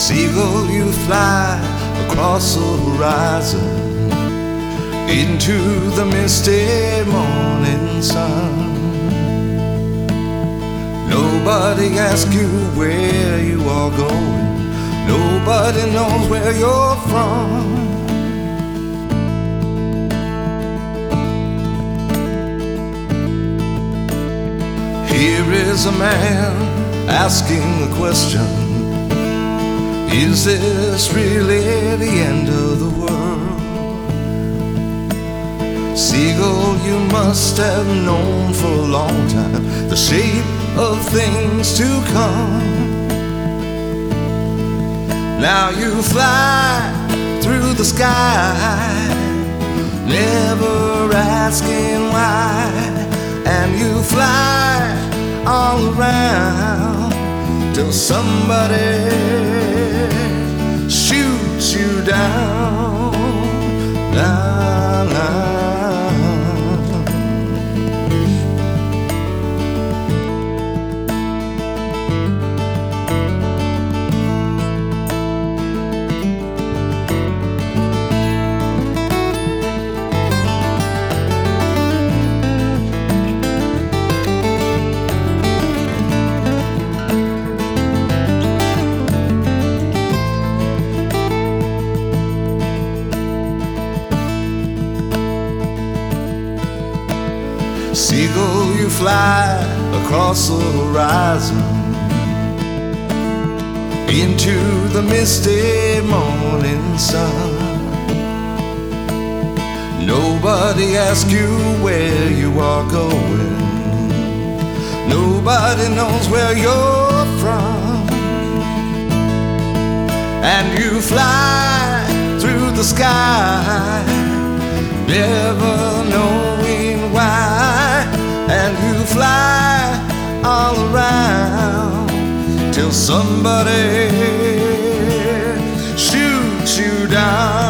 Seagull, you fly across the horizon into the misty morning sun. Nobody asks you where you are going. Nobody knows where you're from. Here is a man asking the question, is this really the end of the world? Seagull, you must have known for a long time the shape of things to come. Now you fly through the sky, never asking why, and you fly all around till somebody shoots you down. La, la. Seagull, you fly across the horizon into the misty morning sun. Nobody asks you where you are going. Nobody knows where you're from. And you fly through the sky, never knowing why. And you fly all around till somebody shoots you down.